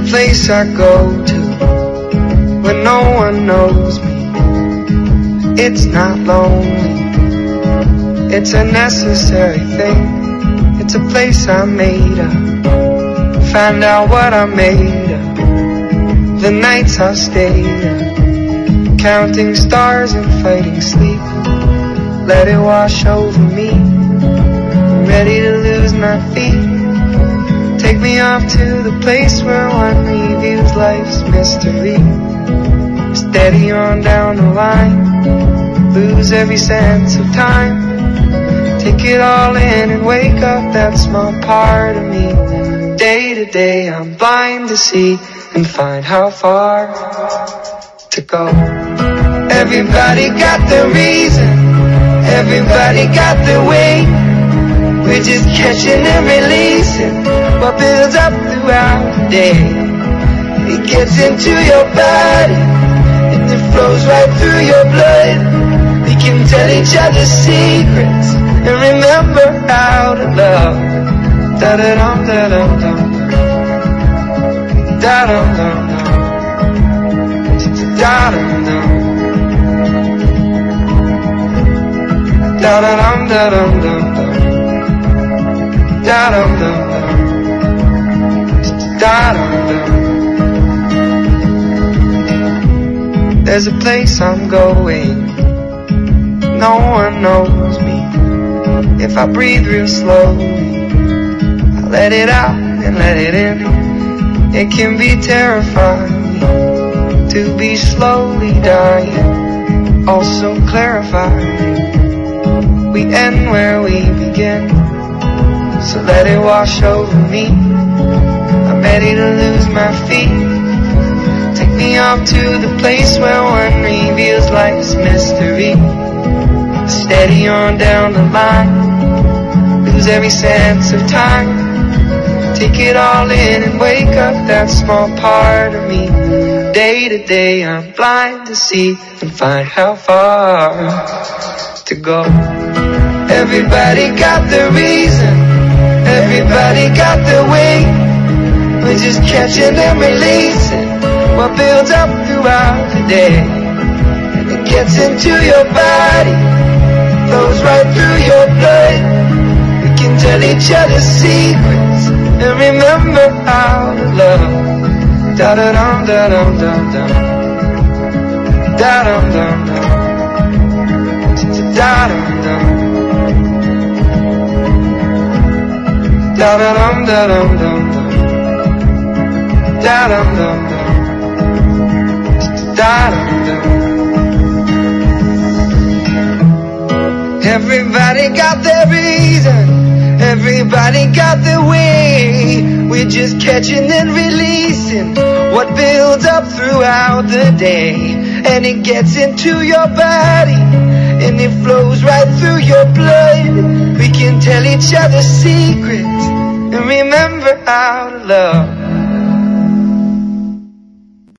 place I go to when no one knows me. It's not lonely, it's a necessary thing. It's a place I made up, find out what I'm made of. The nights I've stayed up, counting stars and fighting sleep. Let it wash over me, I'm ready to lose my feet. Take me off to the place where one reviews life's mystery. Steady on down the line, lose every sense of time. Take it all in and wake up that small part of me. Day to day I'm blind to see and find how far to go. Everybody got their reason, everybody got their way. We're just catching and releasing what builds up throughout the day. It gets into your body and it flows right through your blood. We can tell each other secrets and remember how to love. Da-da-dum, da-dum-dum, da-dum-dum, da-dum-dum, da-da-dum, da-dum-dum, da-dum-dum, da-dum-dum. There's a place I'm going, no one knows me. If I breathe real slowly, I let it out and let it in. It can be terrifying to be slowly dying, also clarifying. We end where we begin, so let it wash over me. I'm ready to lose my feet. Take me off to the place where one reveals life's mystery. Steady on down the line, lose every sense of time. Take it all in and wake up that small part of me. Day to day I'm blind to see and find how far to go. Everybody got their reason, everybody got their way. We're just catching and releasing what builds up throughout the day. And it gets into your body, flows right through your blood. We can tell each other secrets and remember how to love. Da-da-dum, da-dum, dum-dum, da-dum, dum-dum, da-dum-dum, da-da-dum, da-dum, dum-dum, da-dum-dum, da-dum-dum. Everybody got their reason, everybody got their way. We're just catching and releasing what builds up throughout the day. And it gets into your body and it flows right through your blood. We can tell each other secrets and remember how to love.